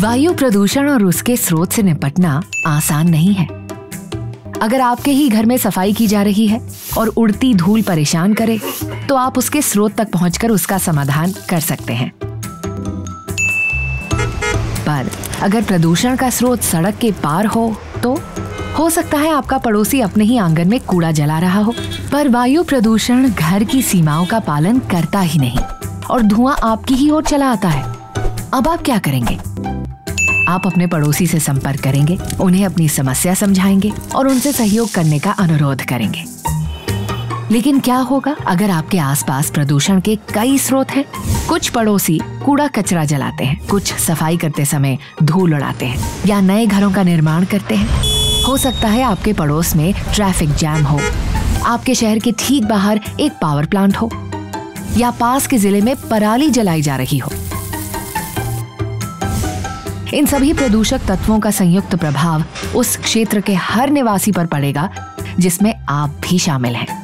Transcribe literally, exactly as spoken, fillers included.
वायु प्रदूषण और उसके स्रोत से निपटना आसान नहीं है। अगर आपके ही घर में सफाई की जा रही है और उड़ती धूल परेशान करे, तो आप उसके स्रोत तक पहुंचकर उसका समाधान कर सकते हैं। पर अगर प्रदूषण का स्रोत सड़क के पार हो तो हो सकता है आपका पड़ोसी अपने ही आंगन में कूड़ा जला रहा हो। पर वायु प्रदूषण घर की सीमाओं का पालन करता ही नहीं और धुआं आपकी ही ओर चला आता है। अब आप क्या करेंगे? आप अपने पड़ोसी से संपर्क करेंगे, उन्हें अपनी समस्या समझाएंगे और उनसे सहयोग करने का अनुरोध करेंगे। लेकिन क्या होगा अगर आपके आसपास प्रदूषण के कई स्रोत हैं? कुछ पड़ोसी कूड़ा कचरा जलाते हैं, कुछ सफाई करते समय धूल उड़ाते हैं या नए घरों का निर्माण करते हैं। हो सकता है आपके पड़ोस में ट्रैफिक जैम हो, आपके शहर के ठीक बाहर एक पावर प्लांट हो या पास के जिले में पराली जलाई जा रही हो। इन सभी प्रदूषक तत्वों का संयुक्त प्रभाव उस क्षेत्र के हर निवासी पर पड़ेगा जिसमें आप भी शामिल हैं।